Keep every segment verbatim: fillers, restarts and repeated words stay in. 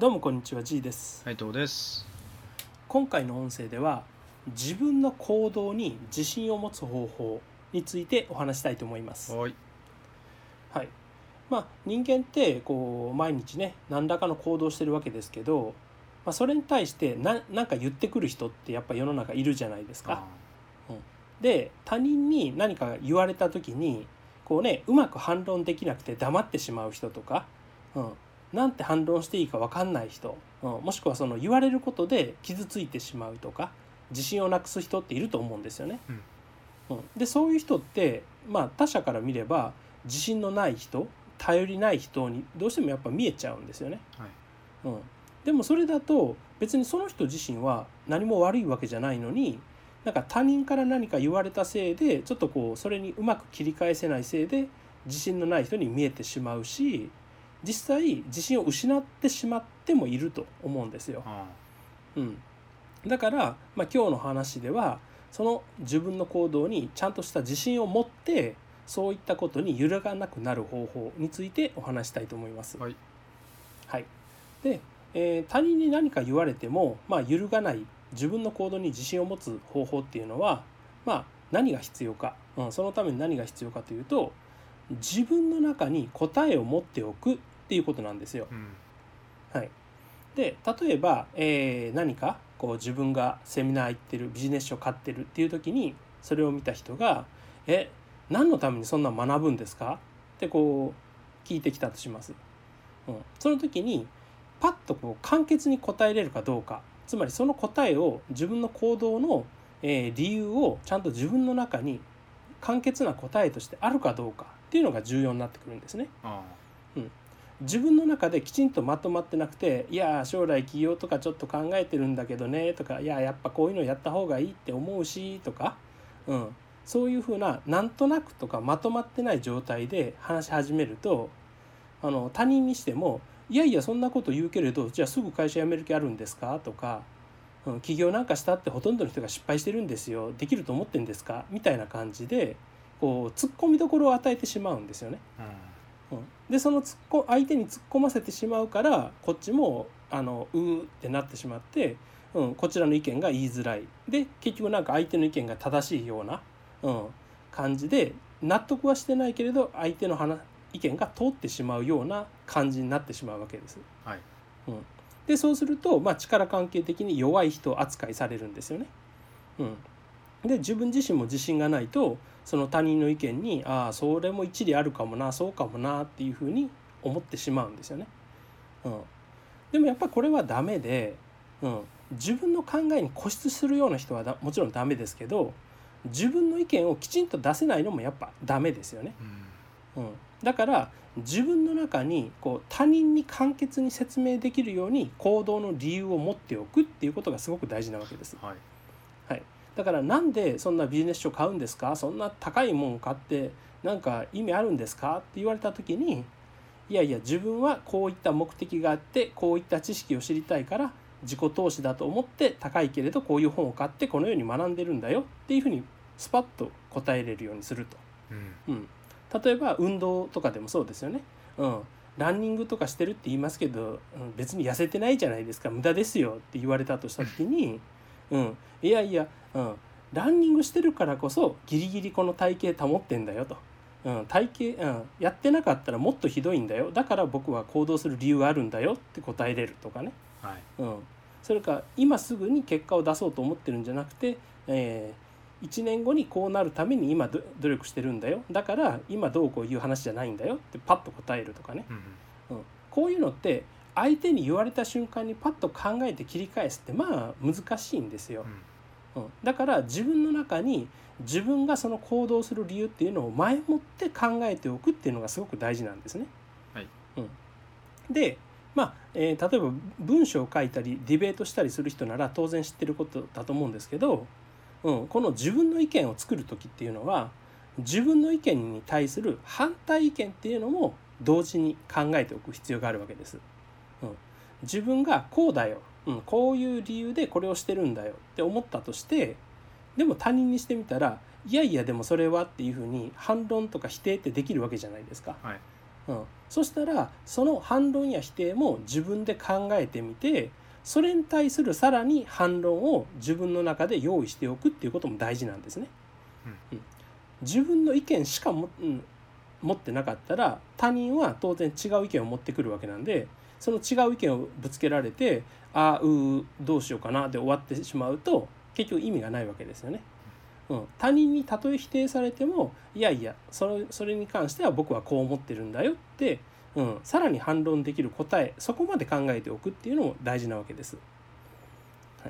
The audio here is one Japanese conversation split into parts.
どうもこんにちは、 G です。 斉藤です。 今回の音声では自分の行動に自信を持つ方法についてお話したいと思います。 はい。 はい。まあ人間ってこう毎日ね何らかの行動をしてるわけですけど、まあ、それに対してななんか言ってくる人ってやっぱ世の中いるじゃないですか。うん、で他人に何か言われた時にこうねうまく反論できなくて黙ってしまう人とか、うん、なんて反論していいか分かんない人、うん、もしくはその言われることで傷ついてしまうとか自信をなくす人っていると思うんですよね。うんうん、でそういう人って、まあ、他者から見れば自信のない人、頼りない人にどうしてもやっぱ見えちゃうんですよね。 はい。 うん、でもそれだと別にその人自身は何も悪いわけじゃないのに、なんか他人から何か言われたせいでちょっとこうそれにうまく切り返せないせいで自信のない人に見えてしまうし、実際自信を失ってしまってもいると思うんですよ。 あうん、だから、まあ、今日の話ではその自分の行動にちゃんとした自信を持ってそういったことに揺るがなくなる方法についてお話したいと思います。 はい。 はい。で、えー他人に何か言われても、まあ、揺るがない自分の行動に自信を持つ方法っていうのは、まあ、何が必要か、うん、そのために何が必要かというと、自分の中に答えを持っておくっていうことなんですよ。 うん。 はい。で例えば、えー何かこう自分がセミナー行ってる、ビジネス書買ってるっていう時にそれを見た人が「え何のためにそんな学ぶんですか?」ってこう聞いてきたとします。うん、その時にパッとこう簡潔に答えれるかどうか、つまりその答えを自分の行動の、えー理由をちゃんと自分の中に簡潔な答えとしてあるかどうかっていうのが重要になってくるんですね。 あうん、自分の中できちんとまとまってなくて、いや将来起業とかちょっと考えてるんだけどねとか、いややっぱこういうのやった方がいいって思うしとか、うん、そういうふうななんとなくとかまとまってない状態で話し始めると、あの他人にしてもいやいやそんなこと言うけれどじゃあすぐ会社辞める気あるんですかとか、うん、起業なんかしたってほとんどの人が失敗してるんですよ、できると思ってんですかみたいな感じでこう突っ込みどころを与えてしまうんですよね。 あ。 うん、でその突っこ相手に突っ込ませてしまうからこっちもあのうーってなってしまって、うん、こちらの意見が言いづらいで結局なんか相手の意見が正しいような、うん、感じで納得はしてないけれど相手の話意見が通ってしまうような感じになってしまうわけです。 はい。 うん、でそうすると、まあ、力関係的に弱い人扱いされるんですよね。うん、で自分自身も自信がないとその他人の意見にああそれも一理あるかもな、そうかもなっていうふうに思ってしまうんですよね。うん、でもやっぱりこれはダメで、うん、自分の考えに固執するような人はだもちろんダメですけど、自分の意見をきちんと出せないのもやっぱダメですよね。 うん。 うん、だから自分の中にこう他人に簡潔に説明できるように行動の理由を持っておくっていうことがすごく大事なわけです。 はい。 はい、だからなんでそんなビジネス書買うんですか、そんな高いもん買ってなんか意味あるんですかって言われた時に、いやいや自分はこういった目的があってこういった知識を知りたいから自己投資だと思って高いけれどこういう本を買ってこのように学んでるんだよっていうふうにスパッと答えれるようにすると。 うん。 うん、例えば運動とかでもそうですよね。うん、ランニングとかしてるって言いますけど、うん、別に痩せてないじゃないですか、無駄ですよって言われたとした時に、うん、いやいや、うん、ランニングしてるからこそギリギリこの体型保ってんだよと、うん、体型、うん、やってなかったらもっとひどいんだよ、だから僕は行動する理由があるんだよって答えれるとかね。 はい。 うん、それか今すぐに結果を出そうと思ってるんじゃなくて、えー、いちねんごにこうなるために今努力してるんだよ、だから今どうこういう話じゃないんだよってパッと答えるとかね。 うん。 うん、こういうのって相手に言われた瞬間にパッと考えて切り返すってまあ難しいんですよ。うん、だから自分の中に自分がその行動する理由っていうのを前もって考えておくっていうのがすごく大事なんですね。 はい。 うん、でまあ、えー例えば文章を書いたりディベートしたりする人なら当然知ってることだと思うんですけど、うん、この自分の意見を作る時っていうのは自分の意見に対する反対意見っていうのも同時に考えておく必要があるわけです。うん、自分がこうだよ、うん、こういう理由でこれをしてるんだよって思ったとして、でも他人にしてみたらいやいやでもそれはっていうふうに反論とか否定ってできるわけじゃないですか。 はい。 うん、そしたらその反論や否定も自分で考えてみて、それに対するさらに反論を自分の中で用意しておくっていうことも大事なんですね。うん、自分の意見しかも、うん、持ってなかったら他人は当然違う意見を持ってくるわけなんで、その違う意見をぶつけられてああうどうしようかなで終わってしまうと結局意味がないわけですよね。うん、他人にたとえ否定されてもいやいやそれ、それに関しては僕はこう思ってるんだよって、うん、さらに反論できる答え、そこまで考えておくっていうのも大事なわけです。はい、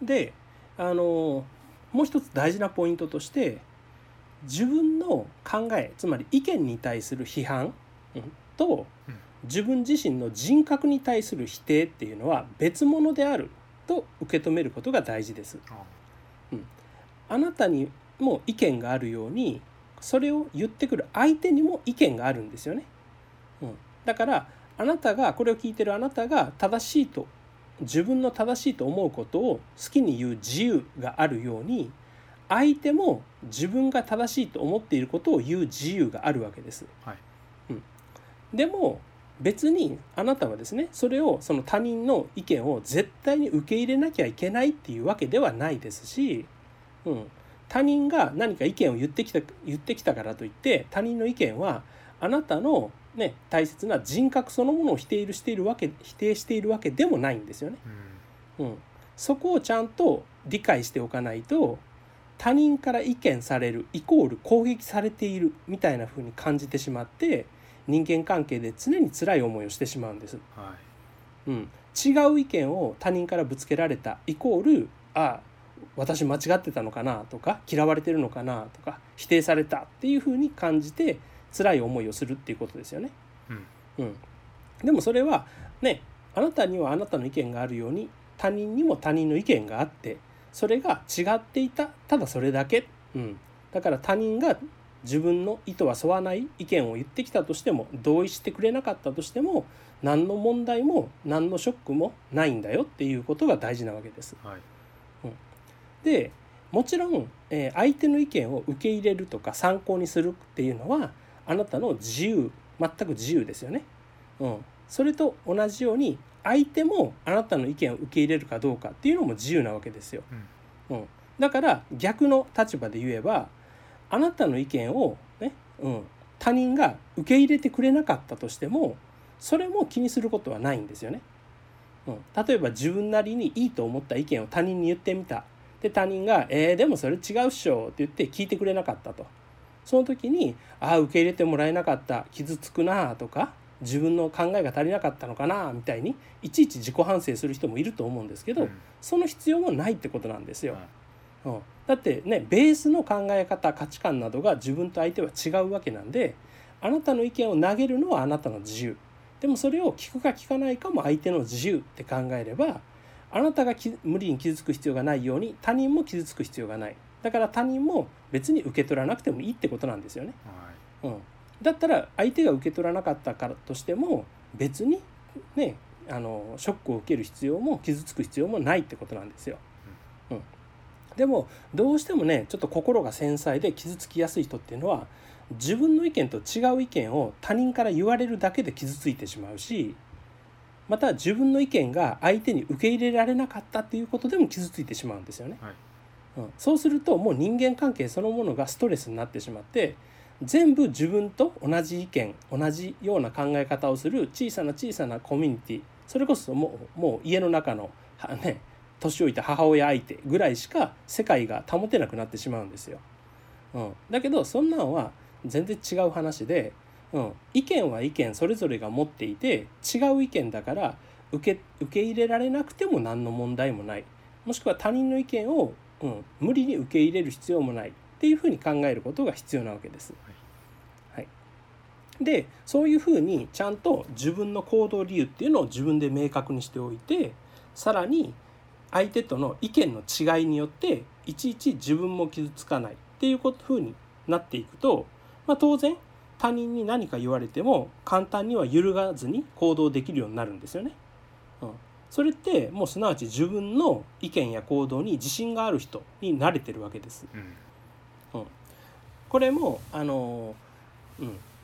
であのもう一つ大事なポイントとして、自分の考えつまり意見に対する批判、うん、と自分自身の人格に対する否定っていうのは別物であると受け止めることが大事です。うん、あなたにも意見があるようにそれを言ってくる相手にも意見があるんですよね。うん、だからあなたがこれを聞いてるあなたが正しいと自分の正しいと思うことを好きに言う自由があるように、相手も自分が正しいと思っていることを言う自由があるわけです。 はい。 うん、でも別にあなたはですね、それをその他人の意見を絶対に受け入れなきゃいけないっていうわけではないですし、うん、他人が何か意見を言ってきた言ってきたからといって他人の意見はあなたの、ね、大切な人格そのものを否定しているわけ否定しているわけでもないんですよね。うん、そこをちゃんと理解しておかないと、他人から意見されるイコール攻撃されているみたいな風に感じてしまって人間関係で常に辛い思いをしてしまうんです。 はい、うん、違う意見を他人からぶつけられたイコールあ私間違ってたのかなとか嫌われてるのかなとか否定されたっていう風に感じて辛い思いをするっていうことですよね。うんうん、でもそれはね、あなたにはあなたの意見があるように他人にも他人の意見があって、それが違っていた、ただそれだけ、うん、だから他人が自分の意図は沿わない意見を言ってきたとしても同意してくれなかったとしても何の問題も何のショックもないんだよっていうことが大事なわけです。 はい。 うん、でもちろん、えー、相手の意見を受け入れるとか参考にするっていうのはあなたの自由、全く自由ですよね。うん、それと同じように相手もあなたの意見を受け入れるかどうかっていうのも自由なわけですよ。うんうん、だから逆の立場で言えばあなたの意見を、ねうん、他人が受け入れてくれなかったとしてもそれも気にすることはないんですよね。うん、例えば自分なりにいいと思った意見を他人に言ってみた。で他人が「えー、でもそれ違うっしょ」って言って聞いてくれなかったと。その時に「ああ受け入れてもらえなかった、傷つくな」とか自分の考えが足りなかったのかなみたいにいちいち自己反省する人もいると思うんですけど、 うん、 その必要もないってことなんですよ。 うん、 うん、だってねベースの考え方価値観などが自分と相手は違うわけなんで、あなたの意見を投げるのはあなたの自由でもそれを聞くか聞かないかも相手の自由って考えれば、あなたが無理に傷つく必要がないように他人も傷つく必要がない。だから他人も別に受け取らなくてもいいってことなんですよね。はい、うん、だったら相手が受け取らなかったからとしても別にねあのショックを受ける必要も傷つく必要もないってことなんですよ。うん、でもどうしてもねちょっと心が繊細で傷つきやすい人っていうのは自分の意見と違う意見を他人から言われるだけで傷ついてしまうし、また自分の意見が相手に受け入れられなかったっていうことでも傷ついてしまうんですよね。はい、うん、そうするともう人間関係そのものがストレスになってしまって全部自分と同じ意見同じような考え方をする小さな小さなコミュニティ、それこそもう、もう家の中のね年老いた母親相手ぐらいしか世界が保てなくなってしまうんですよ。うん、だけどそんなんは全然違う話で、うん、意見は意見それぞれが持っていて違う意見だから受け、受け入れられなくても何の問題もない、もしくは他人の意見を、うん、無理に受け入れる必要もないっていうふうに考えることが必要なわけです。はい、でそういうふうにちゃんと自分の行動理由っていうのを自分で明確にしておいて、さらに相手との意見の違いによっていちいち自分も傷つかないっていうふうになっていくと、まあ、当然他人に何か言われても簡単には揺るがずに行動できるようになるんですよね。うん、それってもうすなわち自分の意見や行動に自信がある人に慣れてるわけです。うんうん、これもあの、うん、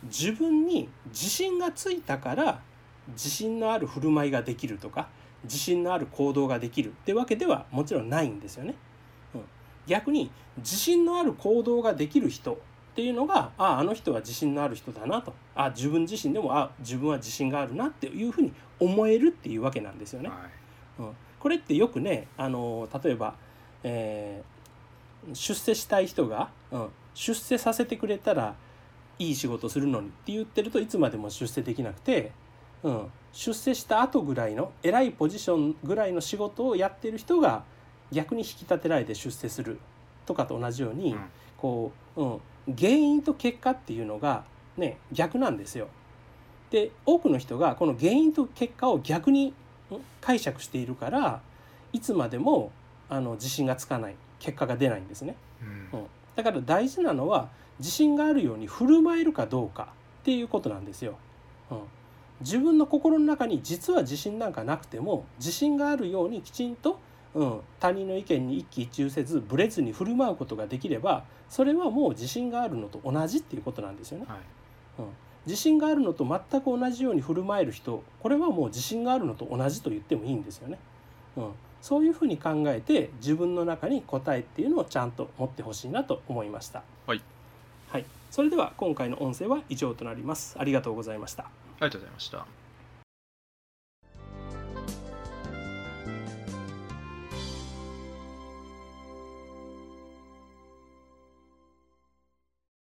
自分に自信がついたから自信のある振る舞いができるとか自信のある行動ができるってわけではもちろんないんですよね。うん、逆に自信のある行動ができる人っていうのが、ああ、あの人は自信のある人だなと、あ自分自身でもあ自分は自信があるなっていうふうに思えるっていうわけなんですよね。 はいうん、これってよくね、あの例えば、えー出世したい人が、うん、出世させてくれたらいい仕事するのにって言ってるといつまでも出世できなくて、うん、出世した後ぐらいの偉いポジションぐらいの仕事をやってる人が逆に引き立てられて出世するとかと同じように、 うんこう、うん、原因と結果っていうのがね逆なんですよ。で多くの人がこの原因と結果を逆にうん解釈しているからいつまでもあの自信がつかない、結果が出ないんですね。 うんうん、だから大事なのは自信があるように振る舞えるかどうかっていうことなんですよ。うん、自分の心の中に実は自信なんかなくても自信があるようにきちんと、うん、他人の意見に一喜一憂せずブレずに振る舞うことができればそれはもう自信があるのと同じっていうことなんですよね。 はいうん、自信があるのと全く同じように振る舞える人、これはもう自信があるのと同じと言ってもいいんですよね。うん、そういうふうに考えて自分の中に答えっていうのをちゃんと持ってほしいなと思いました。 はい、 はい、それでは今回の音声は以上となります。ありがとうございました。 ありがとうございました。